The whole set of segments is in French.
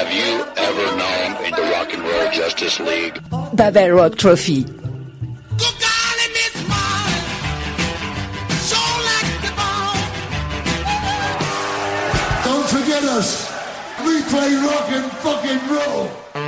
have you ever known in the Rock and Roll Justice League? Babel Rock Trophy. Don't forget us. We play rock and fucking roll.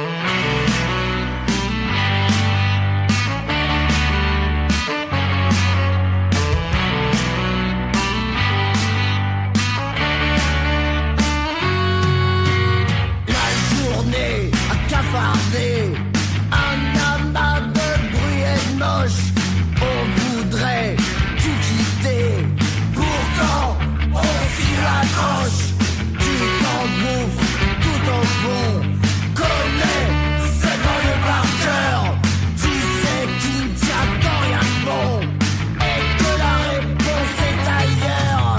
Un amas de bruit et de moche. On voudrait tout quitter. Pourtant, on s'y raccroche. Tu t'en bouffes tout au fond. Connais cette banlieue par cœur. Tu sais qu'il ne tient dans rien de bon. Et que la réponse est ailleurs.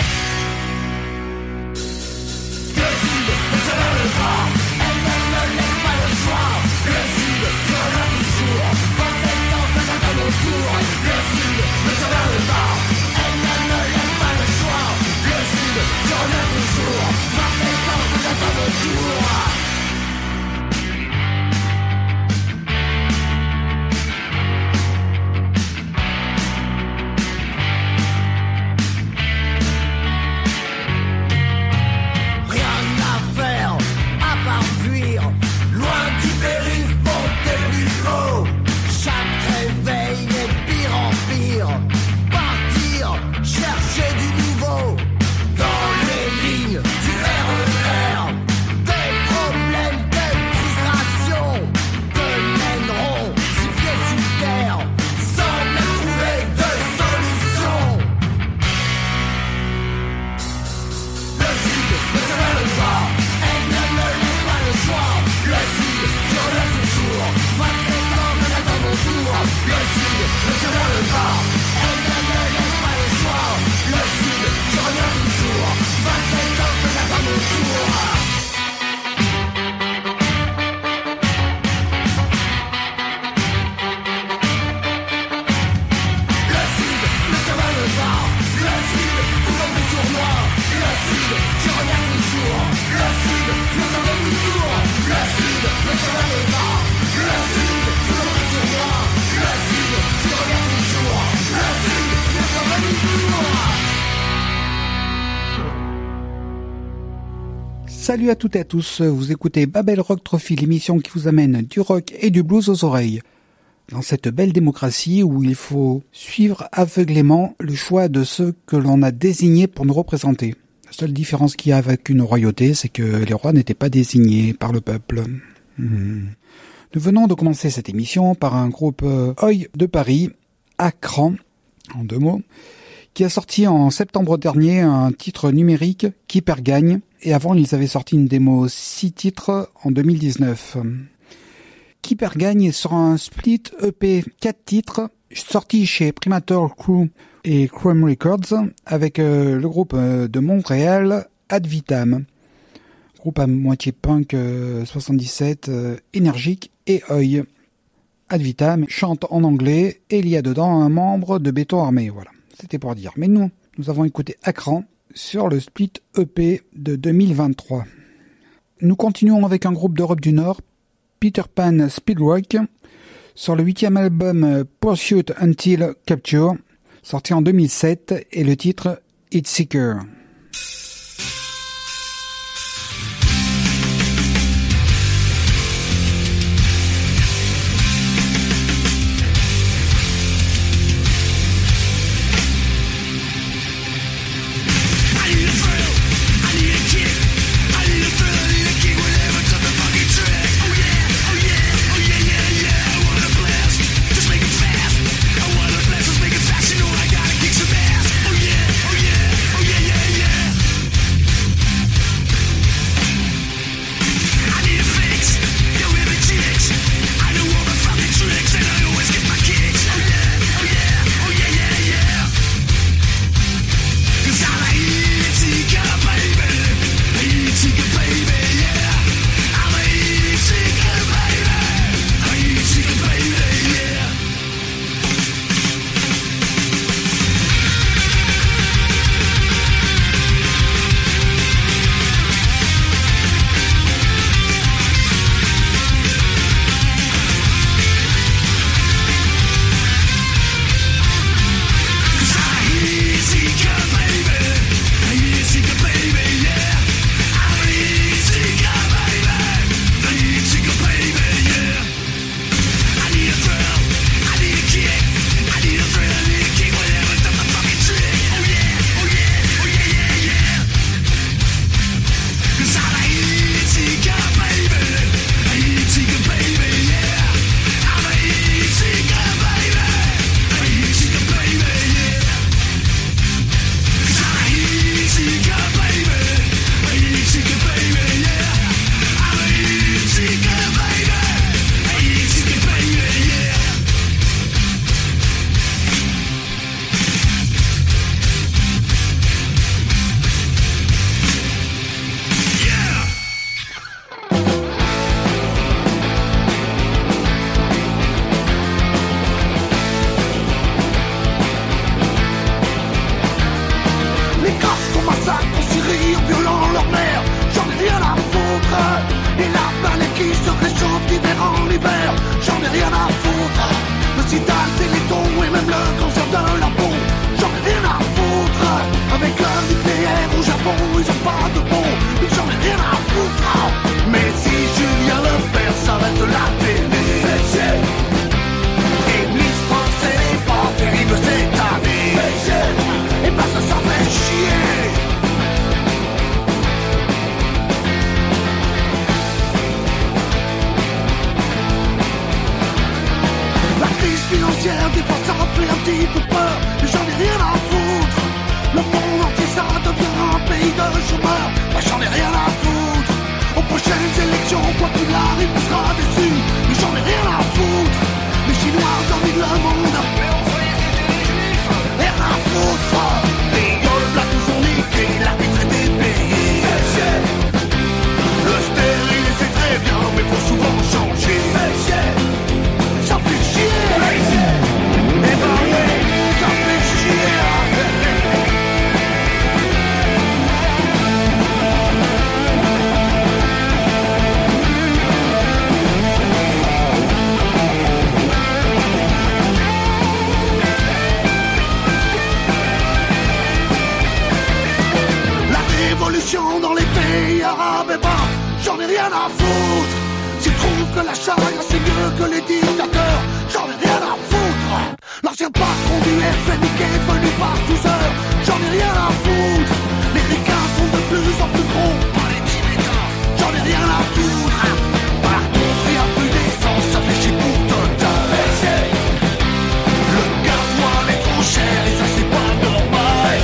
Le sud ne se lève pas. Elle ne laisse pas le choix. Le sud revient toujours. 27 ans que j'attends mon tour. Le sud ne se lève pas. Elle ne laisse pas le choix. Le sud revient toujours. 27 ans que j'attends mon tour. Rien à faire à part fuir. Loin du périph', monter plus haut. Chaque réveil est pire en pire. Partir, chercher du nouveau. Dans les lignes du RER. Des problèmes, des frustrations te mèneront six pieds sous terre. Sans même trouver de solution. Le sud ne se lève pas. Elle ne me laisse pas le choix. Le sud revient toujours. 27 ans que j'attends mon tour. Le sud ne se lève pas. Elle ne me laisse pas le choix. Le sud revient toujours. 27 ans que j'attends mon tour. Le sud ne se lève pas. Le sud toujours plus sournois. Le sud qui revient toujours. Le sud ne se lève toujours. Le sud ne se lève pas. Le sud toujours plus sournois. Le sud qui revient toujours. Le sud ne se lève toujours. Salut à toutes et à tous, vous écoutez Babel Rock Trophy, l'émission qui vous amène du rock et du blues aux oreilles. Dans cette belle démocratie où il faut suivre aveuglément le choix de ceux que l'on a désignés pour nous représenter. La seule différence qu'il y a avec une royauté, c'est que les rois n'étaient pas désignés par le peuple. Nous venons de commencer cette émission par un groupe Oi de Paris, à Cran, en deux mots, qui a sorti en septembre dernier un titre numérique, Qui perd gagne, et avant ils avaient sorti une démo 6 titres en 2019. Qui perd gagne sur un split EP 4 titres, sorti chez Primator Crew et Chrome Records, avec le groupe de Montréal, Ad Vitam. Groupe à moitié punk 77, énergique et oi. Ad Vitam chante en anglais et il y a dedans un membre de Béton Armé, voilà. C'était pour dire. Mais nous avons écouté Akran sur le split EP de 2023. Nous continuons avec un groupe d'Europe du Nord, Peter Pan Speedrock, sur le 8e album Pursuit Until Capture, sorti en 2007, et le titre It's Seeker. Fast, I wanna blast, let's make it fast, you know I gotta kick some ass. Oh yeah, oh yeah, oh yeah, yeah, yeah. Les gosses qu'on massacre en Syrie en violant leur mère, j'en ai rien à foutre. Et la planète qui se réchauffe d'hiver en hiver, j'en ai rien à foutre. Le sida, le téléthon et même le cancer de la peau, j'en ai rien à foutre. Avec le nucléaire au Japon, ils ont pas de bon, mais j'en ai rien à foutre. Mais si Julien Lepers s'arrête la télé, et Miss France est pas terrible cette année, et ben ça fait chier. La crise financière, des fois ça fait un petit peu peur, mais j'en ai rien à foutre. Le monde entier ça devient un pays de chômeurs, bah j'en ai rien à foutre. Aux prochaines élections, quoi qu'il arrive, on sera déçu, mais j'en ai rien à foutre. Les Chinois dominent le monde, mais on croyait que c'était les Juifs. Rien à foutre. Les All Blacks nous ont niqué, l'arbitre était payé. Le stérile c'est très bien, mais faut souvent changer. Ça fait chier. Eh ben oui, ça fait chier. Dans les pays arabes, eh ben, j'en ai rien à foutre. S'ils trouvent que la charia c'est mieux que les dictateurs, j'en ai rien à foutre. L'ancien patron du FNK est venu par 12 heures, j'en ai rien à foutre. Les ricains sont de plus en plus gros, pas les Tibétains, j'en ai rien à foutre. Par contre, y a plus d'essence, ça fait chier pour Total. Le gasoil est trop cher et ça c'est pas normal.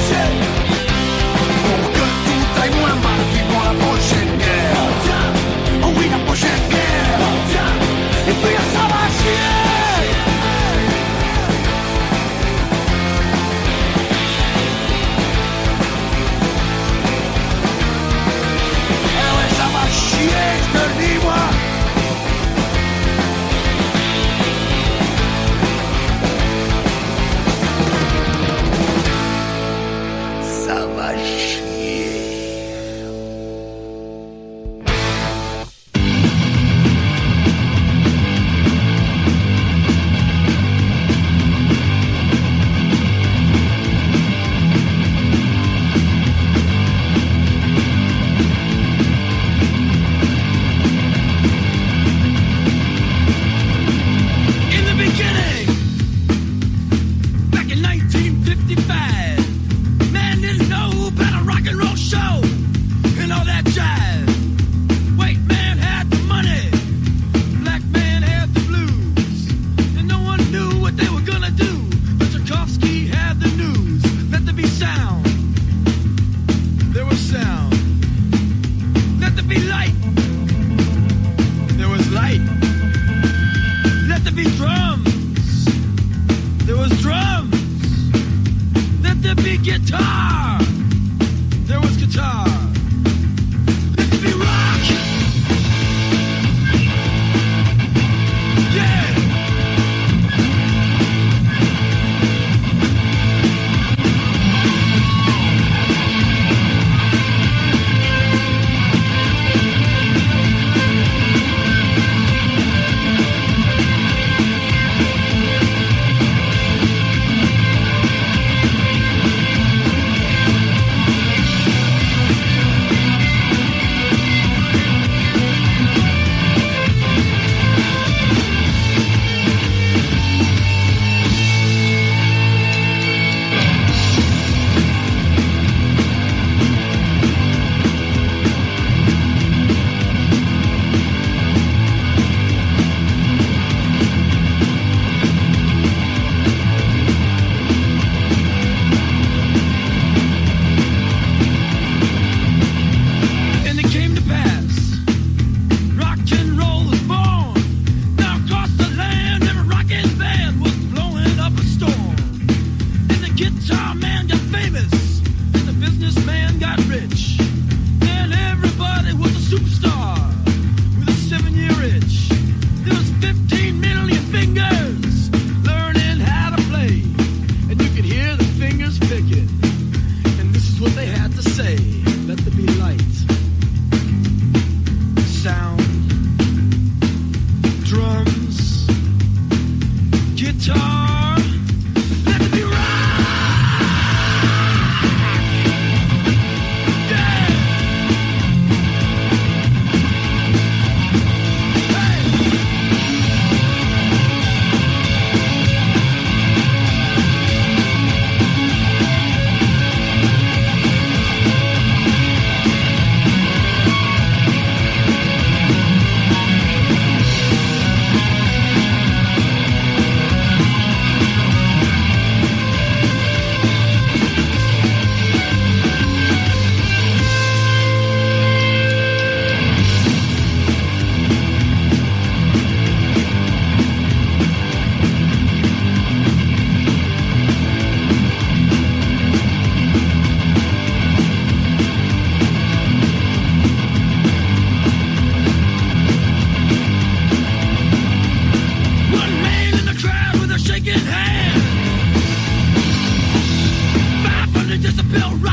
Moins mal vivant la prochaine guerre. Oh oui, la prochaine guerre. Et puis ça va chier. Eh ouais, ça va chier, je te le dis moi. Ça va chier.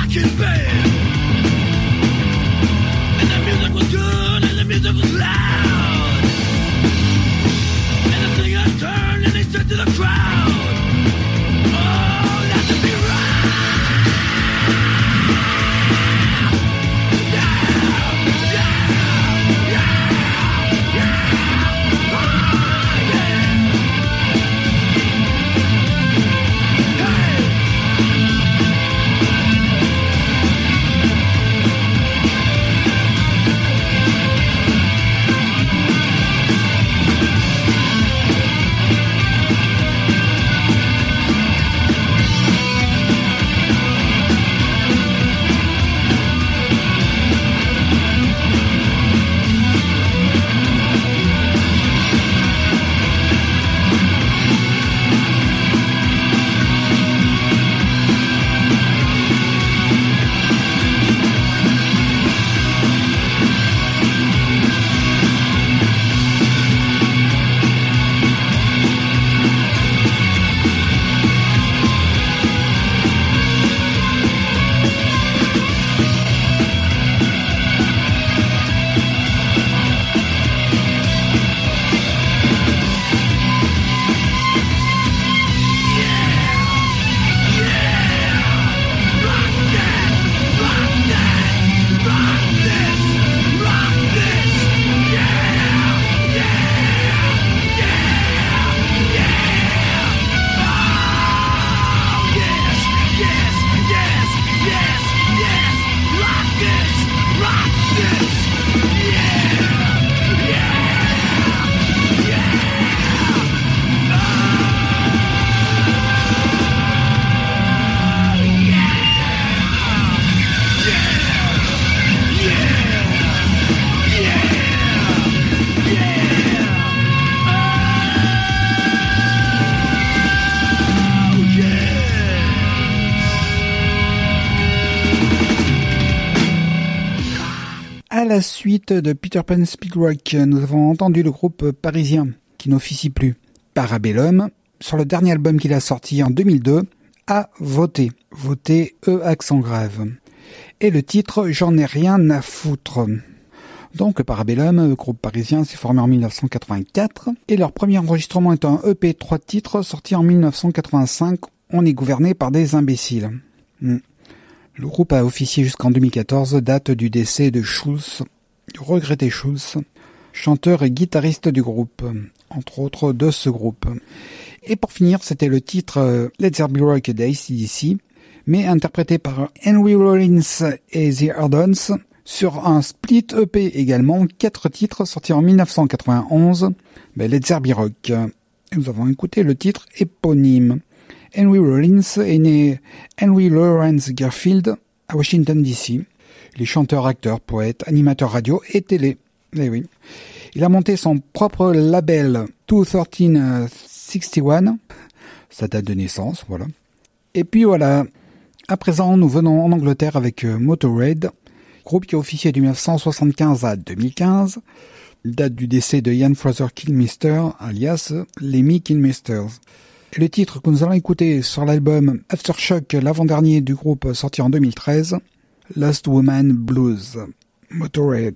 rocking band. And the music was good and the music was loud. And the singers turned and they said to the crowd, oh, let them be À la suite de Peter Pan Speed Rock, nous avons entendu le groupe parisien, qui n'officie plus, Parabellum, sur le dernier album qu'il a sorti en 2002, à Voter. Voter, E accent grave. Et le titre J'en ai rien à foutre. Donc Parabellum, groupe parisien, s'est formé en 1984, et leur premier enregistrement est un EP 3 titres sorti en 1985, On est gouverné par des imbéciles. Le groupe a officié jusqu'en 2014, date du décès de Schulz, du regretté Schulz, chanteur et guitariste du groupe, entre autres de ce groupe. Et pour finir, c'était le titre Let There Be Rock d'ACDC, mais interprété par Henry Rollins et The Ardents, sur un split EP également, 4 titres sortis en 1991, Let There Be Rock. Nous avons écouté le titre éponyme. Henry Rollins est né Henry Lawrence Garfield à Washington DC. Il est chanteur, acteur, poète, animateur radio et télé. Eh oui. Il a monté son propre label 21361, sa date de naissance, voilà. Et puis voilà, à présent nous venons en Angleterre avec Motorhead, groupe qui a officié de 1975 à 2015, date du décès de Ian Fraser Kilmister, alias Lemmy Kilmisters. Et le titre que nous allons écouter sur l'album Aftershock, l'avant-dernier du groupe sorti en 2013, Lost Woman Blues, Motorhead.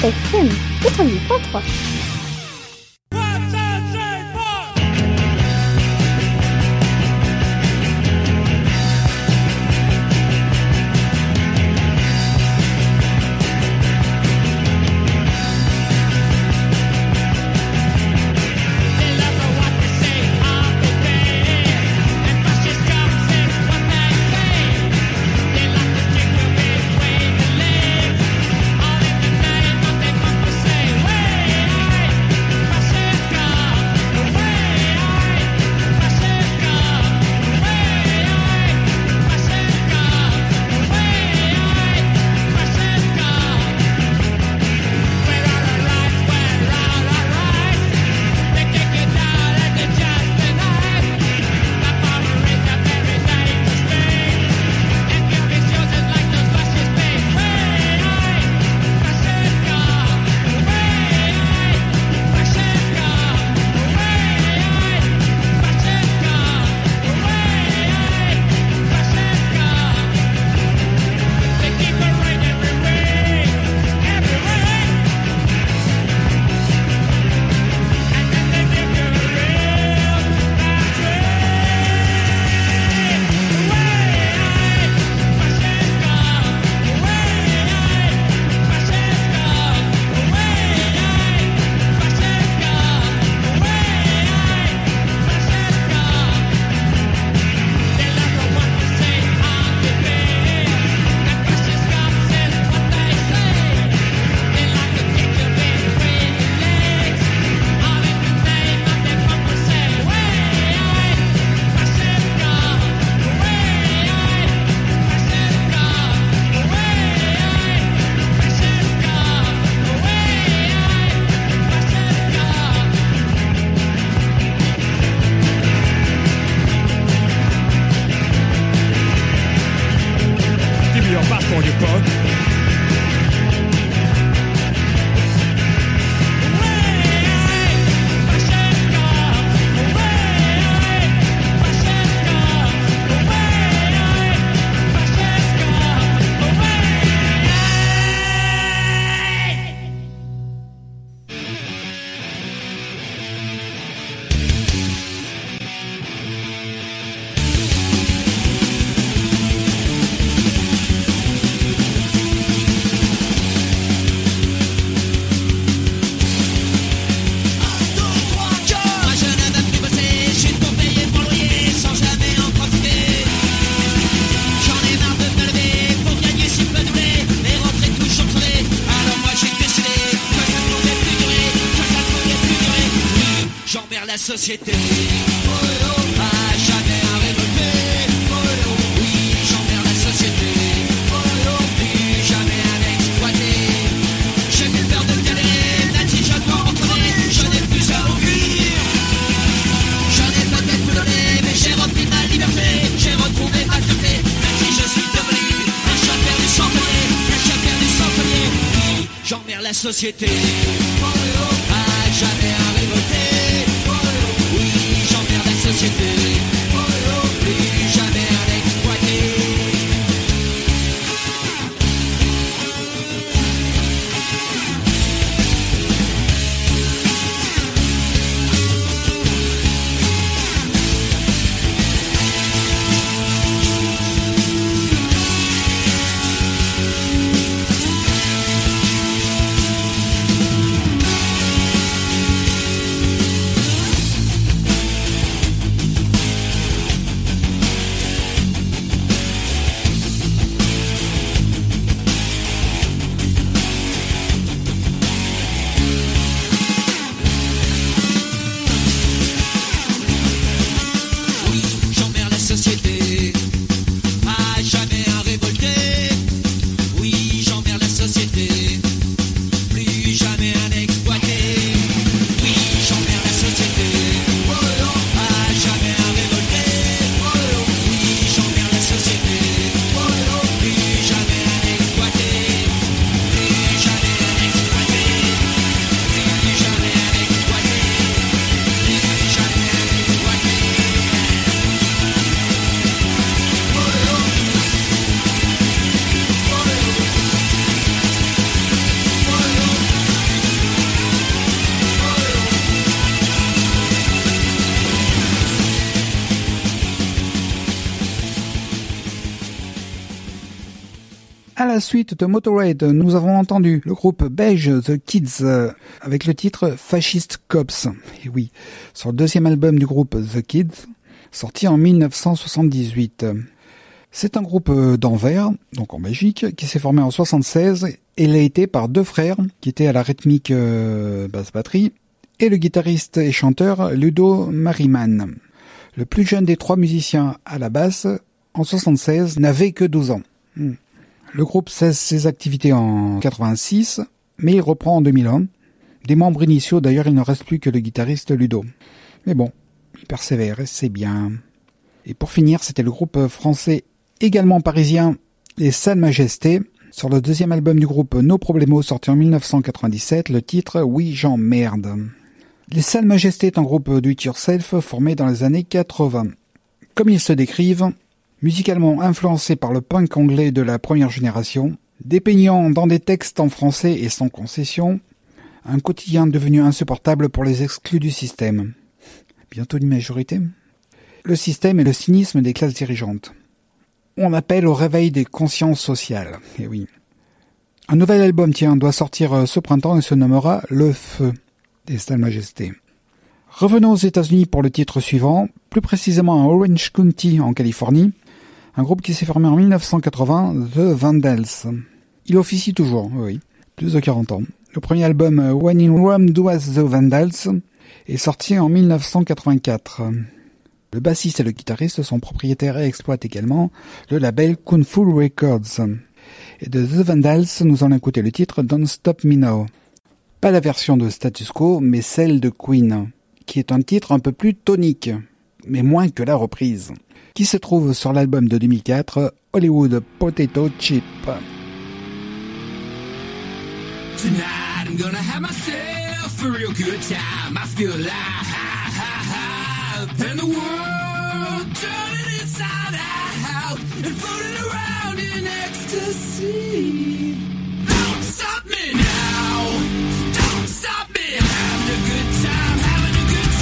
FM 88.3. Société, à jamais à révolter. Oui, j'emmerde la société, plus jamais à l'exploiter. J'ai plus peur de galérer, natif, je dois rentrer. Je n'ai plus à aucune. J'en ai peut-être tout donné, mais j'ai repris ma liberté. J'ai retrouvé ma fierté, même si je suis devenu un chat perdu sans collier. Un chat perdu sans collier. Oui, j'emmerde la société, à jamais à révolter. Société, plus jamais à l'exploiter. À la suite de Motörhead, nous avons entendu le groupe belge The Kids avec le titre Fascist Cops. Et oui, sur le deuxième album du groupe The Kids, sorti en 1978. C'est un groupe d'Anvers, donc en Belgique, qui s'est formé en 1976 et il a été par deux frères qui étaient à la rythmique basse-batterie et le guitariste et chanteur Ludo Mariman. Le plus jeune des trois musiciens à la basse, en 1976, n'avait que 12 ans. Le groupe cesse ses activités en 86, mais il reprend en 2001. Des membres initiaux, d'ailleurs, il ne reste plus que le guitariste Ludo. Mais bon, il persévère et c'est bien. Et pour finir, c'était le groupe français également parisien, les Sales Majestés, sur le deuxième album du groupe No Problemo, sorti en 1997, le titre Oui j'emmerde. Les Sales Majestés est un groupe do-it-yourself formé dans les années 80. Comme ils se décrivent, musicalement influencé par le punk anglais de la première génération, dépeignant dans des textes en français et sans concession, un quotidien devenu insupportable pour les exclus du système. Bientôt une majorité. Le système et le cynisme des classes dirigeantes. On appelle au réveil des consciences sociales. Et oui. Un nouvel album, doit sortir ce printemps et se nommera Le Feu des Sales Majestés. Revenons aux États-Unis pour le titre suivant, plus précisément à Orange County en Californie, un groupe qui s'est formé en 1980, The Vandals. Il officie toujours, oui, plus de 40 ans. Le premier album When in Rome Does The Vandals est sorti en 1984. Le bassiste et le guitariste sont propriétaires et exploitent également le label Kung Fu Records. Et de The Vandals, nous allons écouter le titre Don't Stop Me Now. Pas la version de Status Quo, mais celle de Queen, qui est un titre un peu plus tonique, mais moins que la reprise, qui se trouve sur l'album de 2004, Hollywood Potato Chip. Tonight I'm gonna have myself a real good time. I feel alive, and the world turning inside out and floating around in ecstasy. Don't stop me now, don't stop me. I'm having a good time, having a good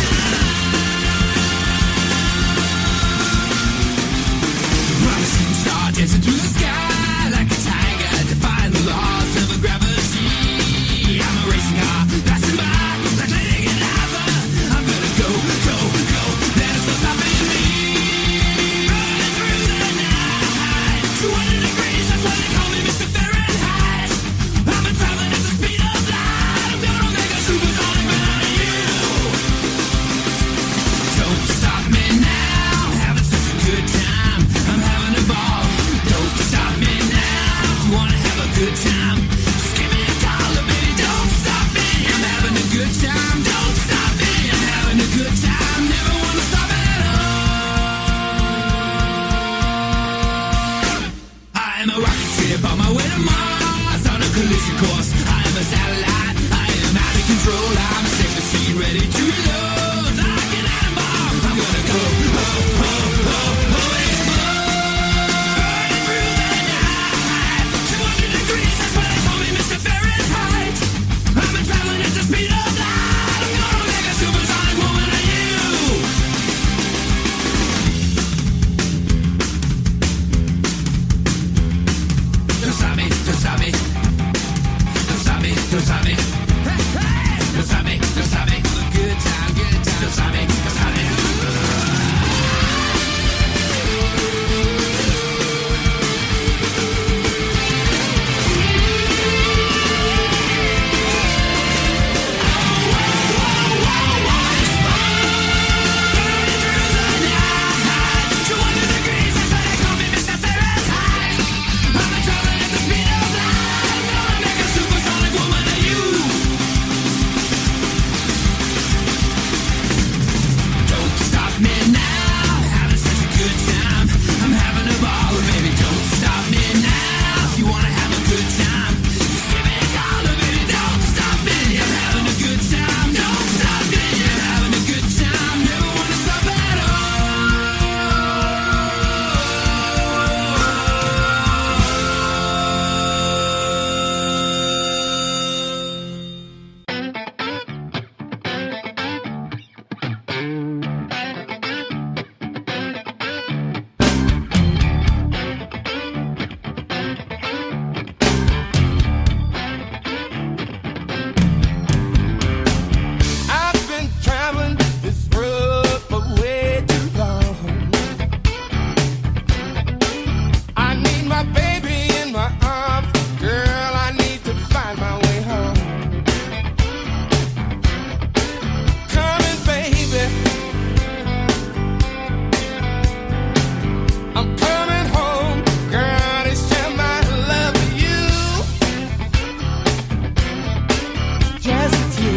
time. I'm a shooting star dancing through the sky like a tiger, defying the laws of gravity. I'm a racing car passing by like lightning and lava. I'm gonna go, go, go. There's no stopping me. Running through the night, 200 degrees. That's why they call me Mr. Fahrenheit. I'm traveling at the speed of light. I'm gonna make a supersonic man out of you. Don't stop me now. Having such a good time. I'm having a ball. Don't stop me now. If you wanna have a good time, just give me a call, baby. Don't stop me. I'm having a good time. Don't stop me. I'm having a good time. Never wanna stop at all. I am a rocket ship on my way to Mars on a collision course. I am a satellite. I am out of control. I'm a sex machine ready to reload. Like an atom bomb. I'm gonna go, oh, oh, oh, oh, explode. Burning through the night, 200 degrees. That's why they call me Mr. Fahrenheit. I'm traveling at the speed of light. I'm gonna make a supersonic woman of you. Don't stop me, don't stop me. Don't stop me, don't stop me. Don't stop me, don't stop me. I'm coming home, girl, to share my love with you. Just with you.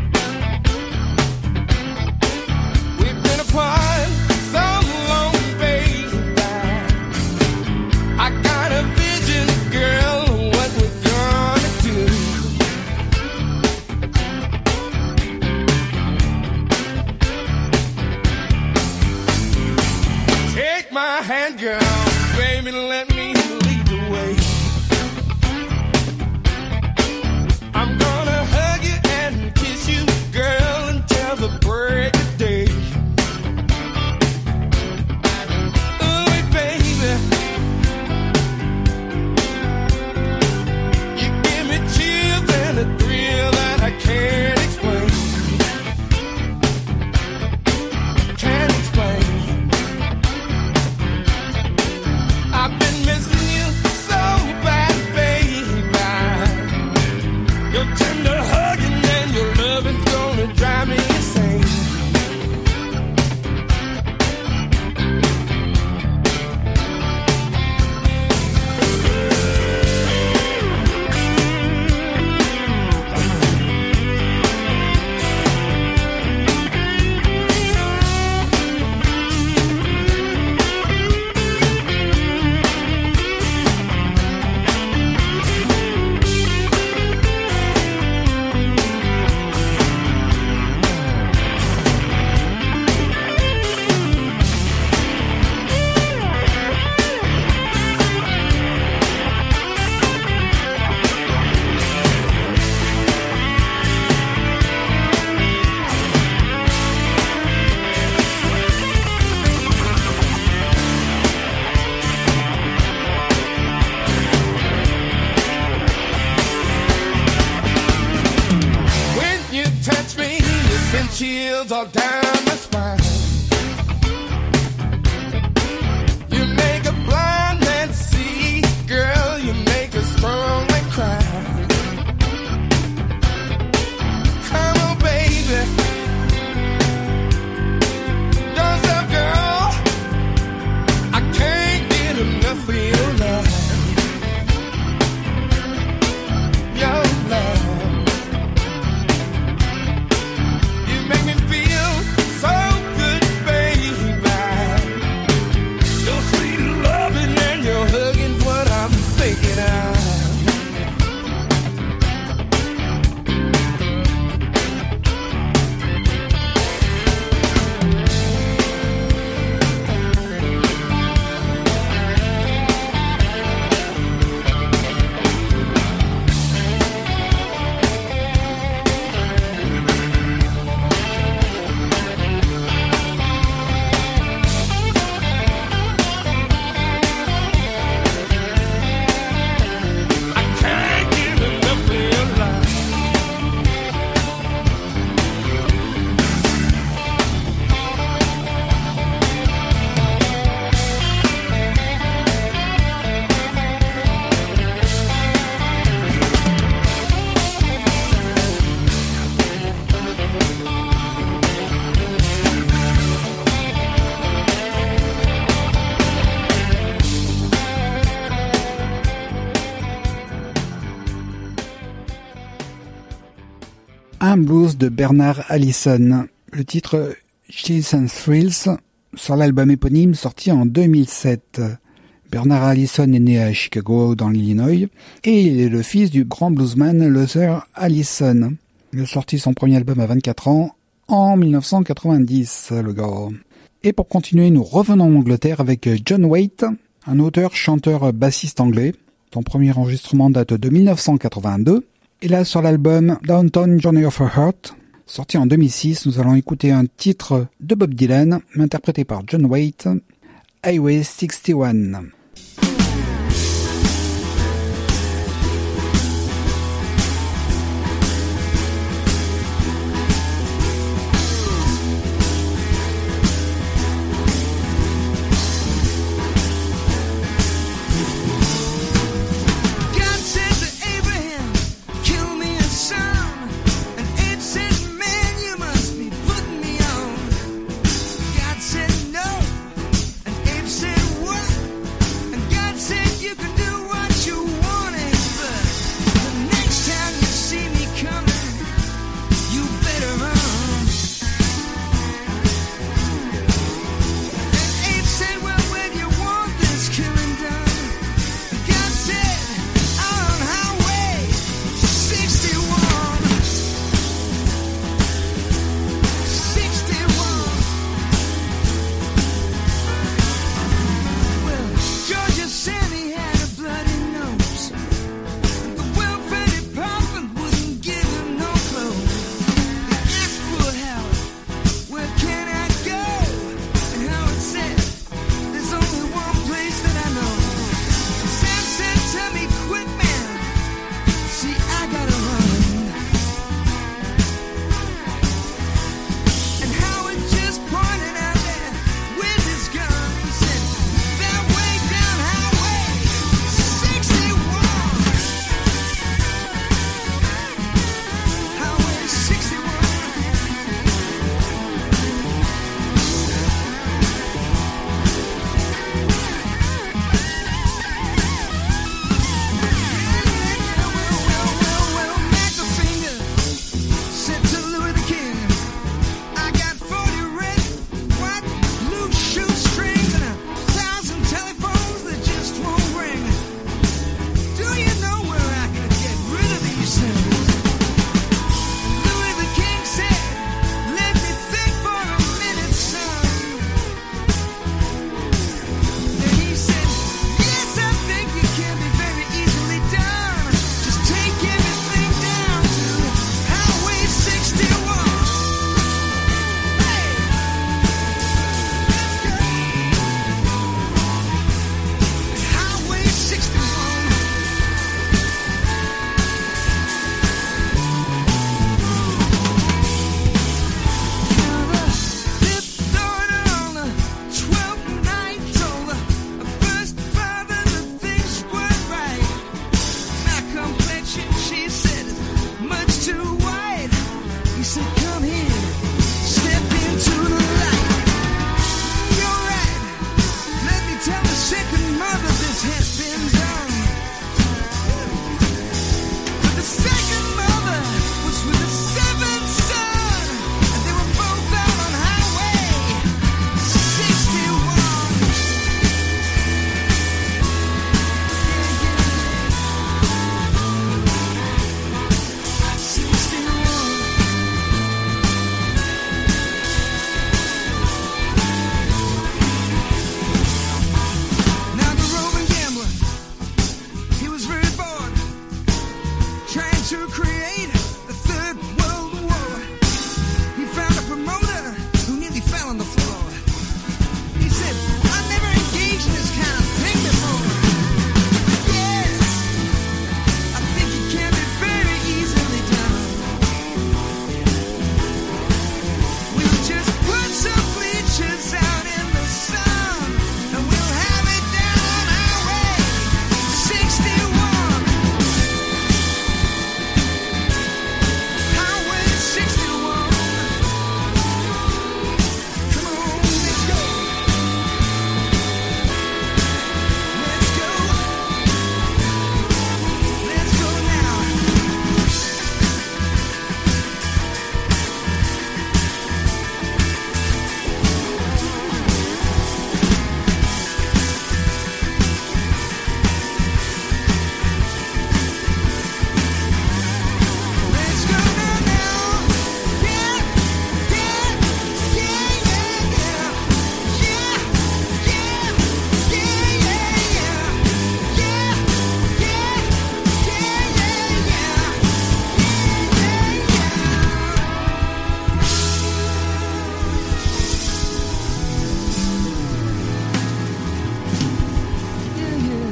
We've been apart so long, baby. I got a vision, girl, of what we're gonna do. Take my hand, girl, baby, let me lead the way. I'm gonna hug you and kiss you, girl, until the break of day. Ooh, baby, you give me chills and a thrill that I can't explain. Can't explain. I've been missing you so bad, baby. Your tender hugging and your loving's gonna drive me insane. When you touch me, you send chills all down my spine. You make a blind man see, girl, you make a strong man cry. Come on, baby. Don't stop, girl. I can't get enough of your love. Your love. You make me feel so good, baby. Your sweet loving and your hugging's what I'm thinking of. I can't get enough of your love. Un blues de Bernard Allison. Le titre Chills and Thrills sur l'album éponyme sorti en 2007. Bernard Allison est né à Chicago dans l'Illinois et il est le fils du grand bluesman Luther Allison. Il a sorti son premier album à 24 ans en 1990, le gars. Et pour continuer, nous revenons en Angleterre avec John Waite, un auteur, chanteur, bassiste anglais. Son premier enregistrement date de 1982. Et là, sur l'album Downtown Journey of a Heart, sorti en 2006, nous allons écouter un titre de Bob Dylan, interprété par John Waite, Highway 61. What?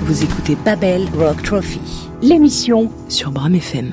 Vous écoutez Babel Rock Trophy, L'émission sur Bram FM.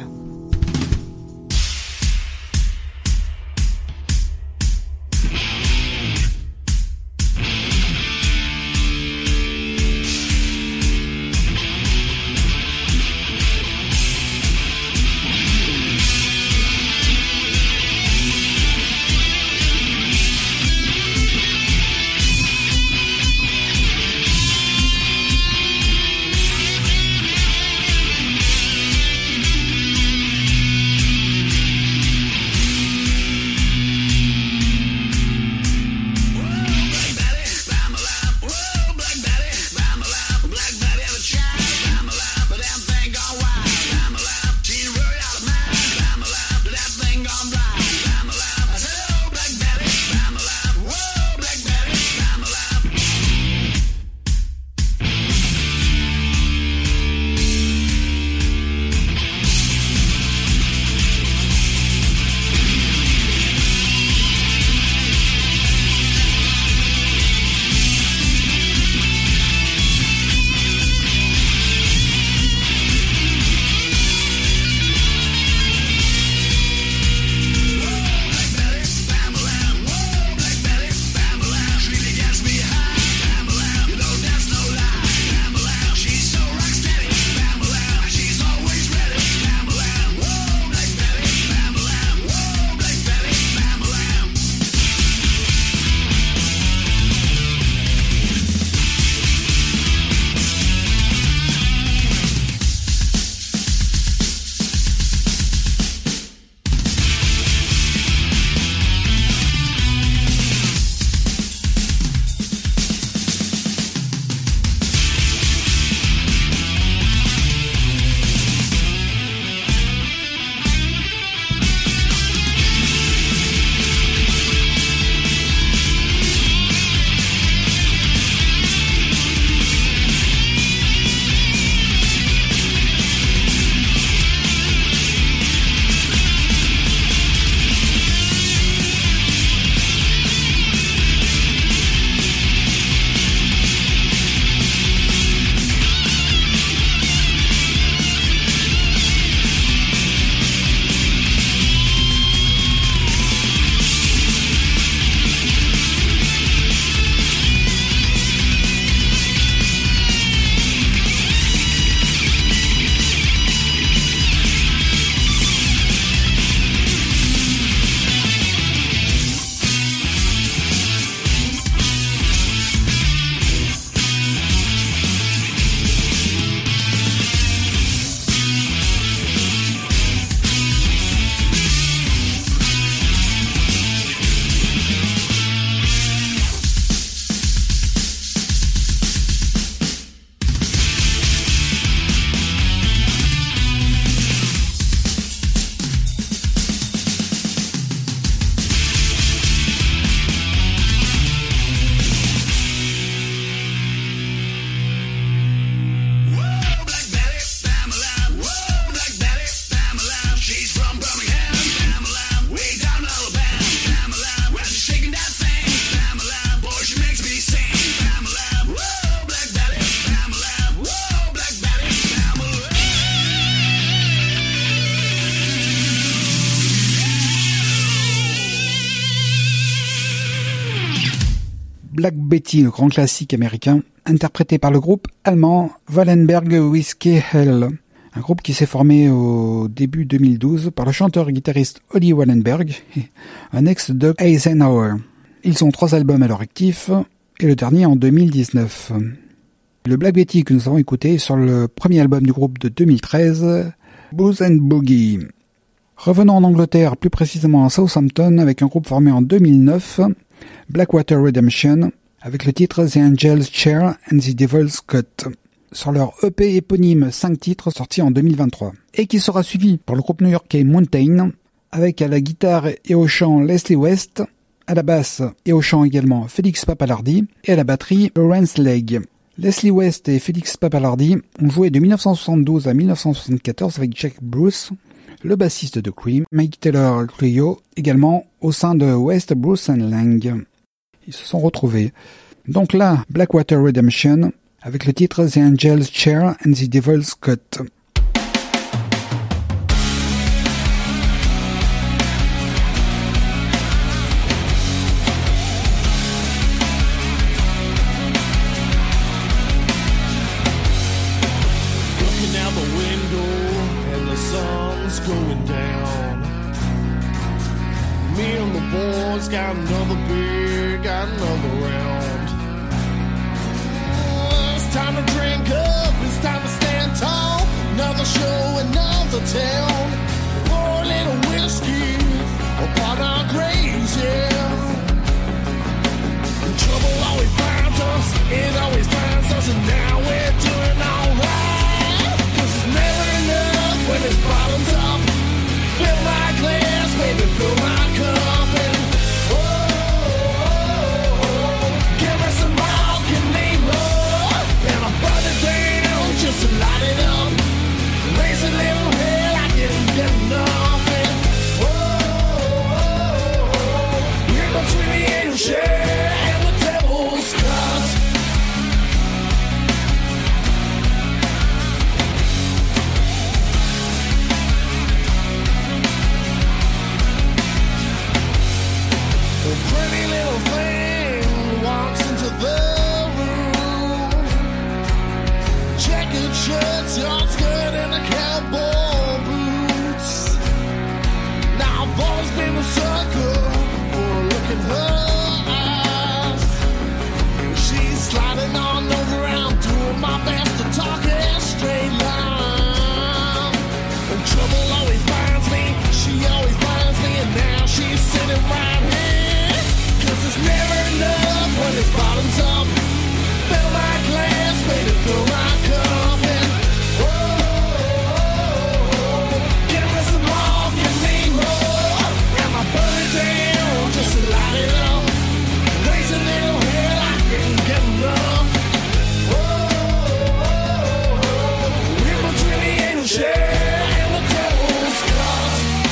Black Betty, le grand classique américain, interprété par le groupe allemand Wallenberg Whiskey Hell, un groupe qui s'est formé au début 2012 par le chanteur et guitariste Olli Wallenberg, un ex de Eisenhower. Ils ont 3 albums à leur actif, et le dernier en 2019. Le Black Betty que nous avons écouté est sur le premier album du groupe de 2013, Booze and Boogie. Revenons en Angleterre, plus précisément à Southampton, avec un groupe formé en 2009, Blackwater Redemption, avec le titre The Angel's Chair and the Devil's Cut, sur leur EP éponyme 5 titres sortis en 2023, et qui sera suivi par le groupe new-yorkais Mountain, avec à la guitare et au chant Leslie West, à la basse et au chant également Félix Papalardi, et à la batterie Lawrence Legg. Leslie West et Félix Papalardi ont joué de 1972 à 1974 avec Jack Bruce, le bassiste de Cream, Mike Taylor Trio, également au sein de West, Bruce and Lang. Ils se sont retrouvés. Donc là, Blackwater Redemption, avec le titre The Angel's Chair and the Devil's Cut. Going down. Me and the boys got another beer, got another round. It's time to drink up, it's time to stand tall. Another show, another town. Pour a little whiskey upon our graves, yeah. Trouble always finds us, it always finds us, and now we're doing alright. 'Cause it's never enough when it's bottoms up. Fill my glass, baby, fill my cup, and give me some more, give me more, and I'll burn it down just to light it up. Raise a little hell, I didn't get enough, and in between the angel share and the devil's cut. Pretty little thing walks into the room. Checkered shirts, your skirt, and a cowboy boots. Now I've always been a sucker for a look in her eyes. She's sliding on over, I'm doing my best to talk a straight line. And trouble always finds me, she always finds me, and now she's sitting right here. 'Cause it's never enough when it's bottoms up. Fill my glass, baby, fill my cup, and give me some more, give me more, and I'll burn it down just to light it up. Raise a little hell, I can't get enough. In between the angel share and the devil's cut.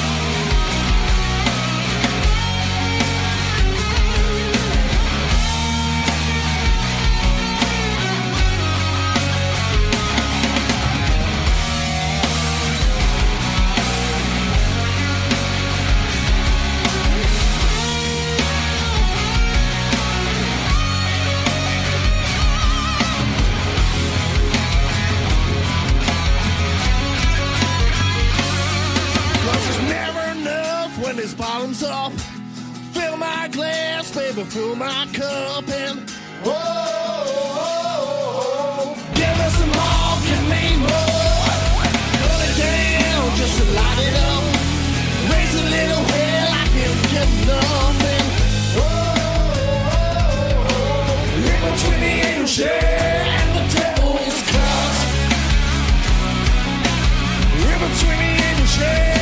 When it's bottoms up, fill my glass, baby, fill my cup, and give me some more, give me more. Put it down just to light it up. Raise a little hell, I can't get nothing. In between the angel share and the devil's cut. In between the angel share.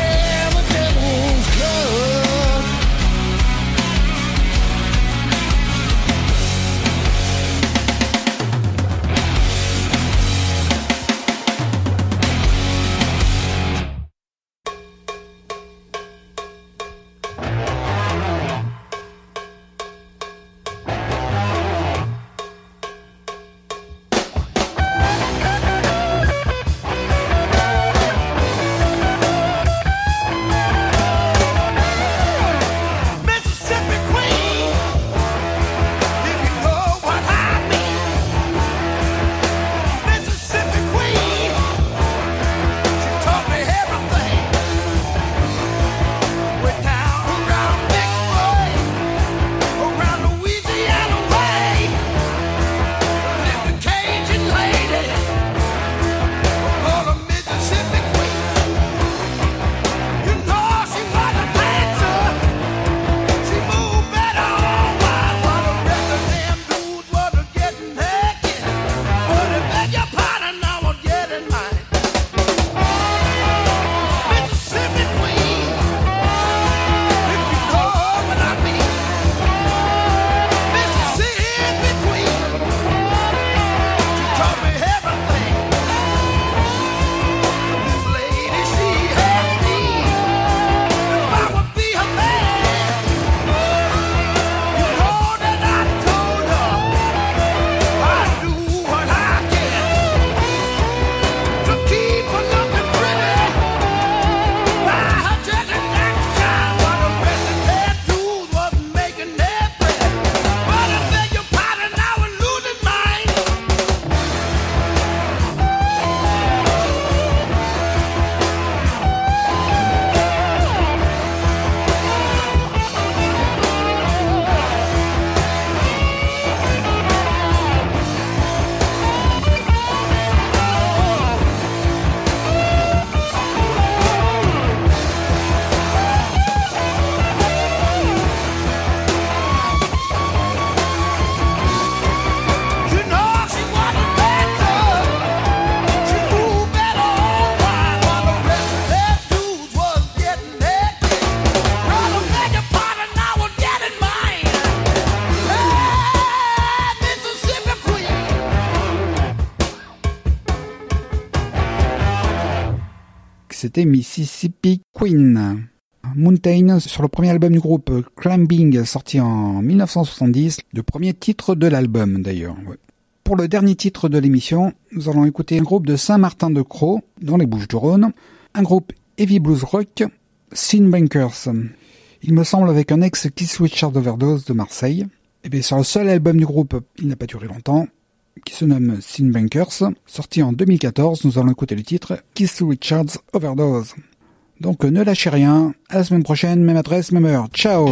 c'était Mississippi Queen. Mountain, sur le premier album du groupe Climbing, sorti en 1970, le premier titre de l'album d'ailleurs. Ouais. Pour le dernier titre de l'émission, nous allons écouter un groupe de Saint-Martin-de-Crau, dans les Bouches-du-Rhône, un groupe heavy blues rock, Sin Bankers. Il me semble avec un ex-Keith Richards Overdose de Marseille. Et bien sur le seul album du groupe, il n'a pas duré longtemps, qui se nomme Sin Bankers, sorti en 2014, nous allons écouter le titre Keith Richards Overdose. Donc ne lâchez rien, à la semaine prochaine, même adresse, même heure. Ciao!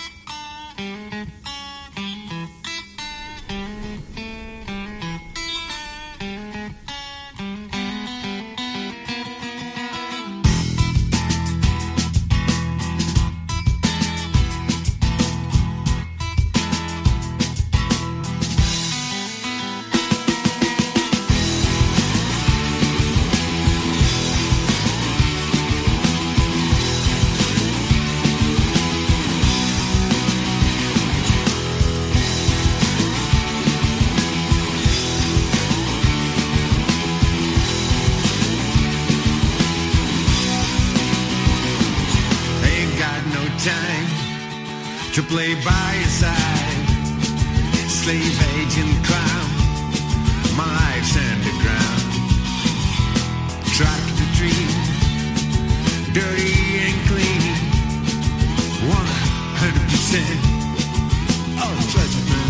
To play by your side, slave agent crime, my life's underground. Track the tree, dirty and clean, 100% of judgment.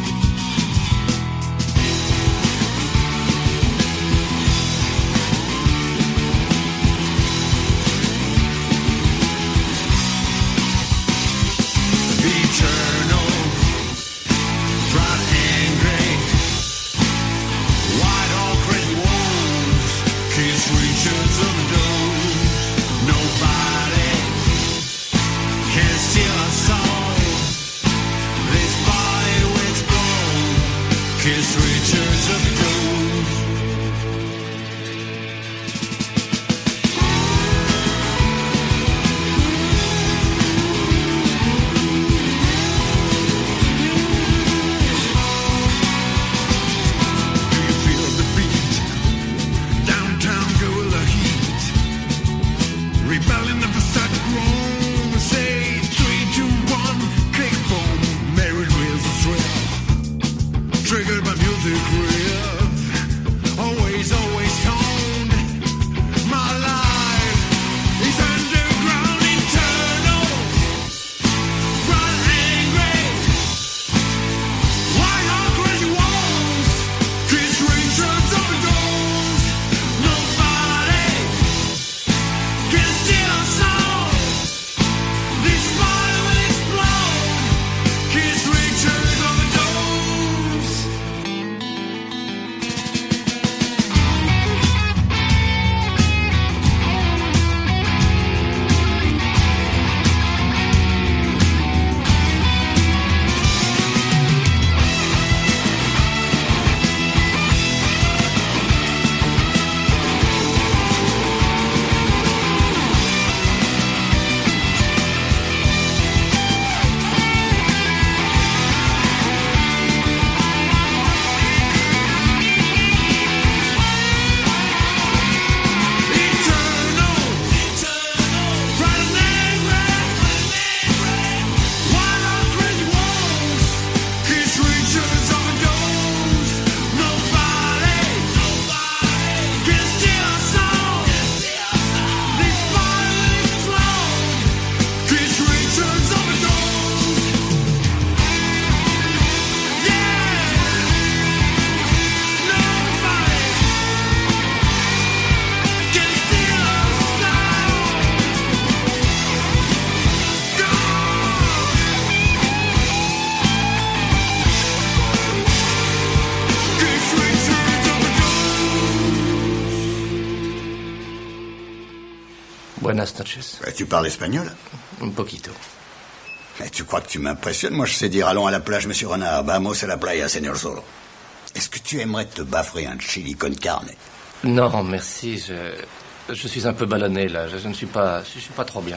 Buenas noches. Tu parles espagnol? Un poquito. Mais tu crois que tu m'impressionnes? Moi, je sais dire allons à la plage, monsieur Renard. Vamos a la playa, señor Solo. Est-ce que tu aimerais te baffrer un chili con carne? Non, merci. Je suis un peu ballonné, là. Je ne suis pas trop bien.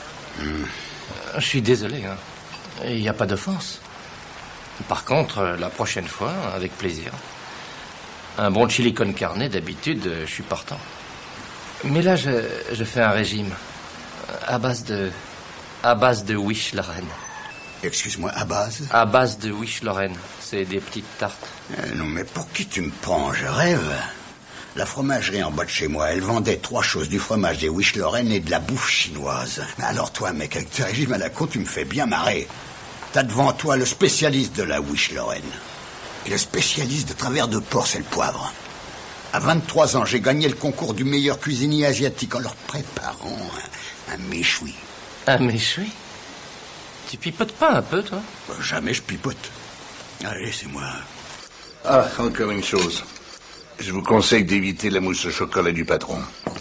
Je suis désolé, hein. Il n'y a pas d'offense. Par contre, la prochaine fois, avec plaisir. Un bon chili con carne, d'habitude, je suis partant. Mais là, je fais un régime à base de Wish Lorraine. Excuse-moi, à base? À base de Wish Lorraine. C'est des petites tartes. Non, mais pour qui tu me prends? Je rêve. La fromagerie en bas de chez moi, elle vendait 3 choses, du fromage, des Wish Lorraine et de la bouffe chinoise. Alors toi, mec, avec tes régimes à la con, tu me fais bien marrer. T'as devant toi le spécialiste de la Wish Lorraine. Et le spécialiste de travers de porc, c'est le poivre. À 23 ans, j'ai gagné le concours du meilleur cuisinier asiatique en leur préparant un méchoui. Un méchoui? Tu pipotes pas un peu, toi? Jamais je pipote. Allez, c'est moi. Ah, encore une chose. Je vous conseille d'éviter la mousse au chocolat du patron.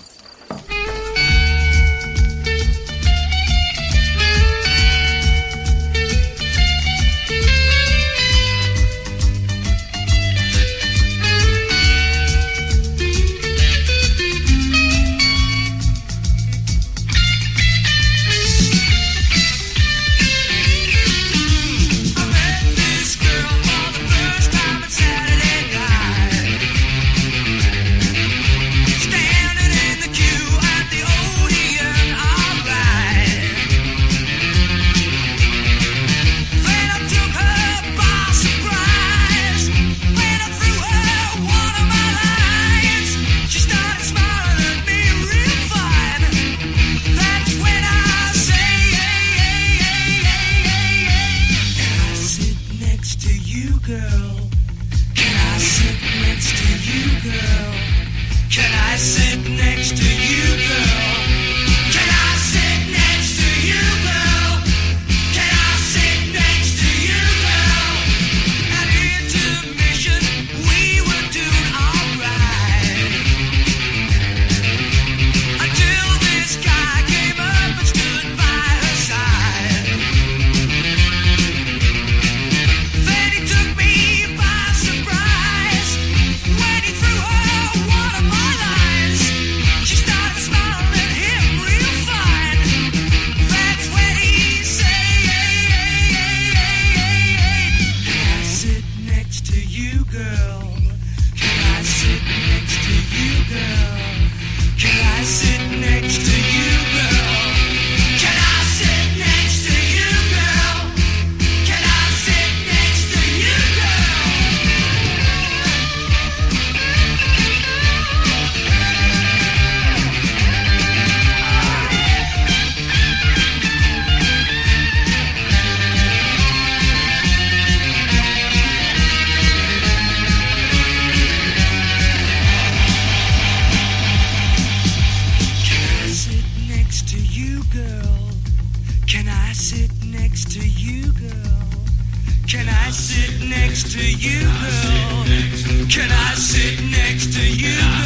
Can I sit next to you, girl? Can I sit next to you, girl? Can I sit next to you, girl?